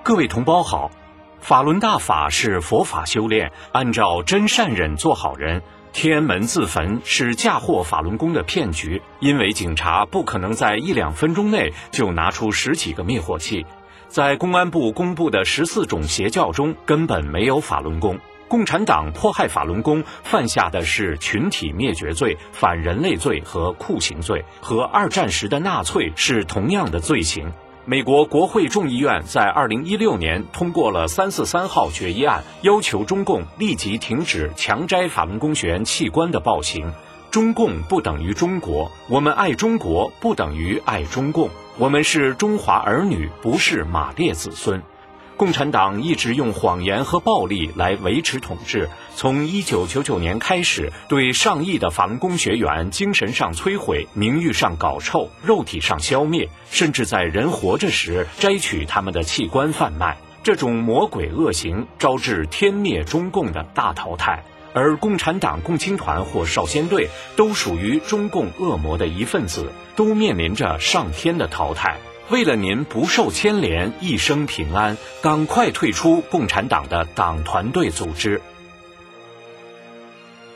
各位同胞好，法轮大法是佛法修炼，按照真善忍做好人。天安门自焚是嫁祸法轮功的骗局，因为警察不可能在1-2分钟内就拿出10几个灭火器。在公安部公布的14种邪教中，根本没有法轮功。共产党迫害法轮功，犯下的是群体灭绝罪、反人类罪和酷刑罪，和2战时的纳粹是同样的罪行。美国国会众议院在2016年通过了343号决议案，要求中共立即停止强摘法轮功学员器官的暴行。中共不等于中国，我们爱中国不等于爱中共，我们是中华儿女，不是马列子孙。共产党一直用谎言和暴力来维持统治，从1999年开始，对上亿的法轮功学员精神上摧毁，名誉上搞臭，肉体上消灭，甚至在人活着时摘取他们的器官贩卖。这种魔鬼恶行招致天灭中共的大淘汰，而共产党共青团或少先队都属于中共恶魔的一份子，都面临着上天的淘汰。为了您不受牵连，一生平安，赶快退出共产党的党团队组织。